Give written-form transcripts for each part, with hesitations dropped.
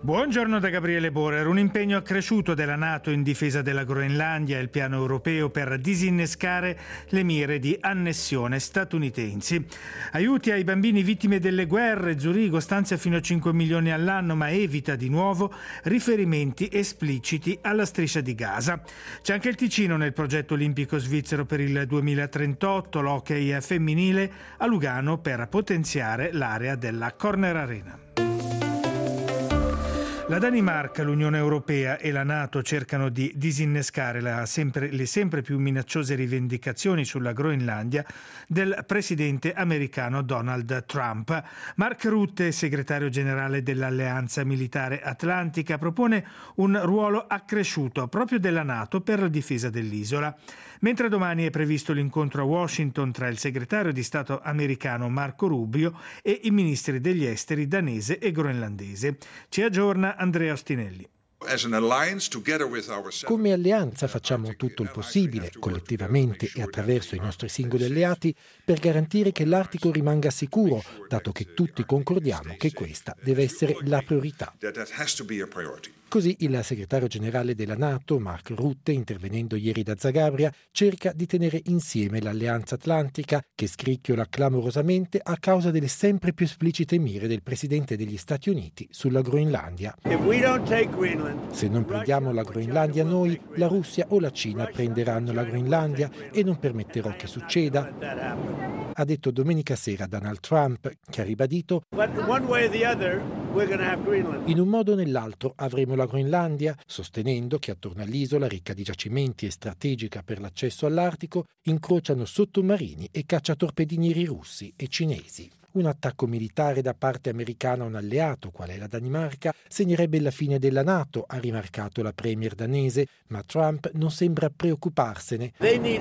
Buongiorno da Gabriele Borer. Un impegno accresciuto della NATO in difesa della Groenlandia e il piano europeo per disinnescare le mire di annessione statunitensi. Aiuti ai bambini vittime delle guerre. Zurigo stanzia fino a 5 milioni all'anno, ma evita di nuovo riferimenti espliciti alla striscia di Gaza. C'è anche il Ticino nel progetto olimpico svizzero per il 2038, l'hockey femminile a Lugano per potenziare l'area della Corner Arena. La Danimarca, l'Unione Europea e la NATO cercano di disinnescare le sempre più minacciose rivendicazioni sulla Groenlandia del presidente americano Donald Trump. Mark Rutte, segretario generale dell'Alleanza Militare Atlantica, propone un ruolo accresciuto proprio della NATO per la difesa dell'isola. Mentre domani è previsto l'incontro a Washington tra il segretario di Stato americano Marco Rubio e i ministri degli esteri danese e groenlandese. Ci aggiorna Andrea Ostinelli. Come alleanza facciamo tutto il possibile, collettivamente e attraverso i nostri singoli alleati, per garantire che l'Artico rimanga sicuro, dato che tutti concordiamo che questa deve essere la priorità. Così il segretario generale della NATO, Mark Rutte, intervenendo ieri da Zagabria, cerca di tenere insieme l'Alleanza Atlantica, che scricchiola clamorosamente a causa delle sempre più esplicite mire del presidente degli Stati Uniti sulla Groenlandia. Se non prendiamo la Groenlandia noi, la Russia o la Cina prenderanno la Groenlandia e non permetterò che succeda, ha detto domenica sera Donald Trump, che ha ribadito: in un modo o nell'altro avremo la Groenlandia, sostenendo che attorno all'isola, ricca di giacimenti e strategica per l'accesso all'Artico, incrociano sottomarini e cacciatorpedinieri russi e cinesi. Un attacco militare da parte americana a un alleato, quale è la Danimarca, segnerebbe la fine della NATO, ha rimarcato la premier danese, ma Trump non sembra preoccuparsene.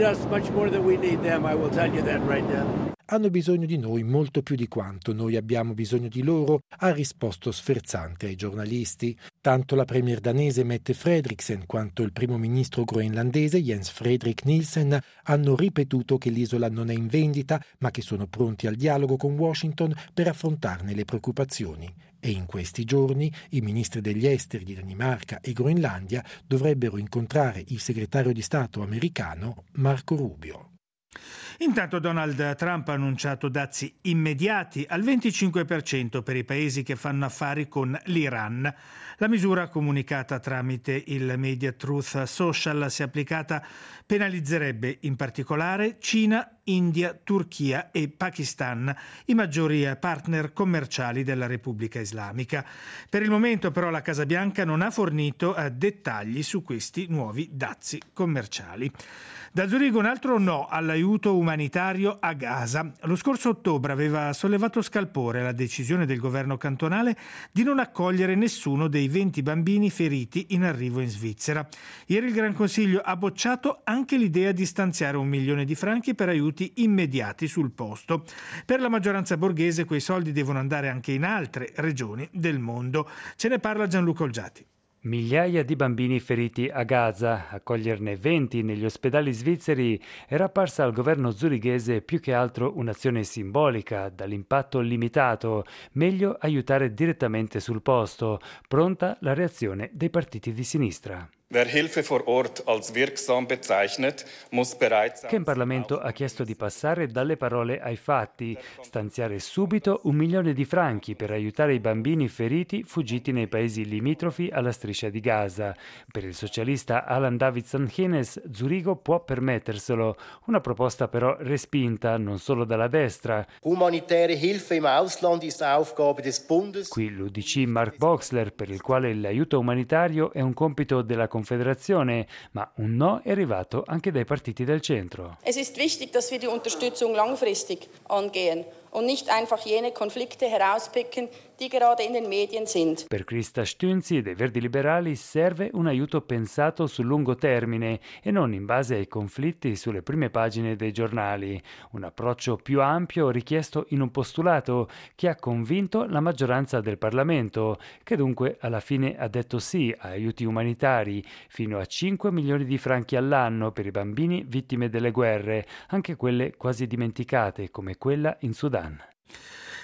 Hanno bisogno di noi molto più di quanto noi abbiamo bisogno di loro, ha risposto sferzante ai giornalisti. Tanto la premier danese Mette Frederiksen quanto il primo ministro groenlandese Jens Frederik Nielsen hanno ripetuto che l'isola non è in vendita, ma che sono pronti al dialogo con Washington per affrontarne le preoccupazioni. E in questi giorni i ministri degli esteri di Danimarca e Groenlandia dovrebbero incontrare il segretario di Stato americano Marco Rubio. Intanto Donald Trump ha annunciato dazi immediati al 25% per i paesi che fanno affari con l'Iran. La misura, comunicata tramite il media Truth Social, se applicata penalizzerebbe in particolare Cina, India, Turchia e Pakistan, i maggiori partner commerciali della Repubblica Islamica. Per il momento però la Casa Bianca non ha fornito dettagli su questi nuovi dazi commerciali. Da Zurigo un altro no all'aiuto umanitario a Gaza. Lo scorso ottobre aveva sollevato scalpore la decisione del governo cantonale di non accogliere nessuno dei 20 bambini feriti in arrivo in Svizzera. Ieri il Gran Consiglio ha bocciato anche l'idea di stanziare 1 milione di franchi per aiuti immediati sul posto. Per la maggioranza borghese quei soldi devono andare anche in altre regioni del mondo. Ce ne parla Gianluca Olgiati. Migliaia di bambini feriti a Gaza, accoglierne 20 negli ospedali svizzeri, era apparsa al governo zurighese più che altro un'azione simbolica, dall'impatto limitato, meglio aiutare direttamente sul posto, pronta la reazione dei partiti di sinistra. Wer Hilfe vor Ort als wirksam bezeichnet, muss bereit sein. Che in Parlamento ha chiesto di passare dalle parole ai fatti, stanziare subito 1 milione di franchi per aiutare i bambini feriti fuggiti nei paesi limitrofi alla striscia di Gaza. Per il socialista Alan Davidson-Hines, Zurigo può permetterselo, una proposta però respinta non solo dalla destra. Humanitäre Hilfe im Ausland ist Aufgabe des Bundes. Qui l'UDC Mark Boxler, per il quale l'aiuto umanitario è un compito della Confederazione, ma un no è arrivato anche dai partiti del centro. Es ist wichtig, dass wir die Unterstützung langfristig angehen und nicht einfach jene Konflikte herauspicken, die gerade in den Medien sind. Per Krista Stünzi dei Verdi Liberali serve un aiuto pensato sul lungo termine e non in base ai conflitti sulle prime pagine dei giornali. Un approccio più ampio richiesto in un postulato che ha convinto la maggioranza del Parlamento, che dunque alla fine ha detto sì a aiuti umanitari, fino a 5 milioni di franchi all'anno per i bambini vittime delle guerre, anche quelle quasi dimenticate come quella in Sudan.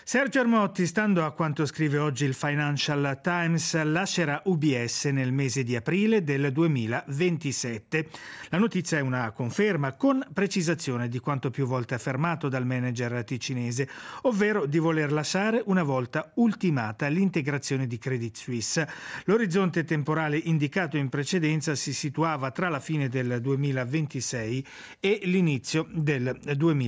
Sergio Ermotti, stando a quanto scrive oggi il Financial Times, lascerà UBS nel mese di aprile del 2027. La notizia è una conferma con precisazione di quanto più volte affermato dal manager ticinese, ovvero di voler lasciare una volta ultimata l'integrazione di Credit Suisse. L'orizzonte temporale indicato in precedenza si situava tra la fine del 2026 e l'inizio del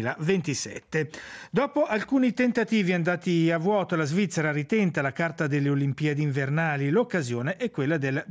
2027. Dopo alcuni tentativi andati a vuoto, la Svizzera ritenta la carta delle Olimpiadi invernali. L'occasione è quella del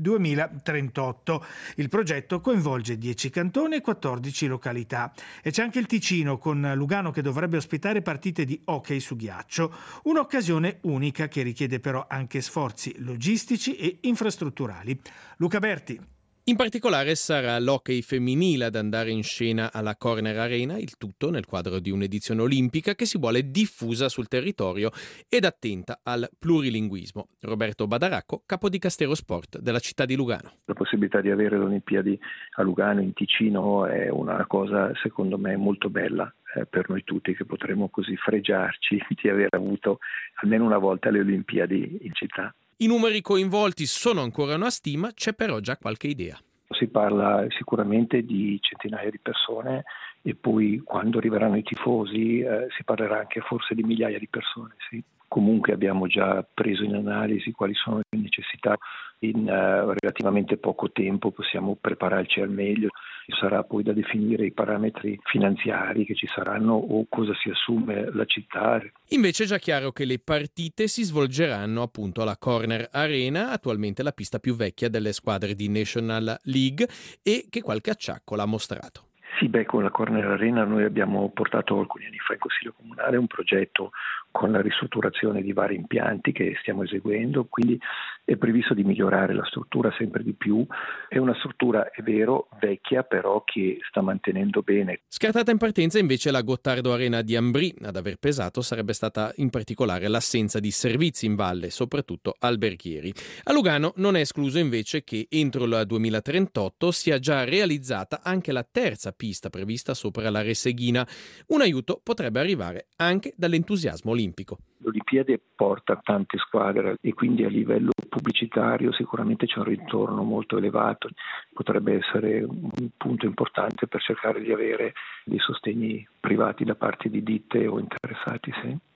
2038. Il progetto coinvolge 10 cantoni e 14 località. E c'è anche il Ticino, con Lugano che dovrebbe ospitare partite di hockey su ghiaccio. Un'occasione unica che richiede però anche sforzi logistici e infrastrutturali. Luca Berti. In particolare sarà l'hockey femminile ad andare in scena alla Corner Arena, il tutto nel quadro di un'edizione olimpica che si vuole diffusa sul territorio ed attenta al plurilinguismo. Roberto Badaracco, capo di Castero Sport della città di Lugano. La possibilità di avere le Olimpiadi a Lugano, in Ticino, è una cosa secondo me molto bella per noi tutti, che potremo così fregiarci di aver avuto almeno una volta le Olimpiadi in città. I numeri coinvolti sono ancora una stima, c'è però già qualche idea. Si parla sicuramente di centinaia di persone e poi quando arriveranno i tifosi si parlerà anche forse di migliaia di persone, sì. Comunque abbiamo già preso in analisi quali sono le necessità. In relativamente poco tempo possiamo prepararci al meglio. Sarà poi da definire i parametri finanziari che ci saranno o cosa si assume la città. Invece è già chiaro che le partite si svolgeranno appunto alla Corner Arena, attualmente la pista più vecchia delle squadre di National League, e che qualche acciacco l'ha mostrato. Sì, con la Corner Arena noi abbiamo portato alcuni anni fa in Consiglio Comunale un progetto con la ristrutturazione di vari impianti che stiamo eseguendo, quindi è previsto di migliorare la struttura sempre di più. È una struttura, è vero, vecchia, però che sta mantenendo bene. Scartata in partenza invece la Gottardo Arena di Ambrì. Ad aver pesato sarebbe stata in particolare l'assenza di servizi in valle, soprattutto alberghieri. A Lugano non è escluso invece che entro il 2038 sia già realizzata anche la terza pista prevista sopra la Resseghina. Un aiuto potrebbe arrivare anche dall'entusiasmo olimpico. L'Olimpiade porta tante squadre e quindi a livello pubblicitario sicuramente c'è un ritorno molto elevato. Potrebbe essere un punto importante per cercare di avere dei sostegni privati da parte di ditte o interessati, sì.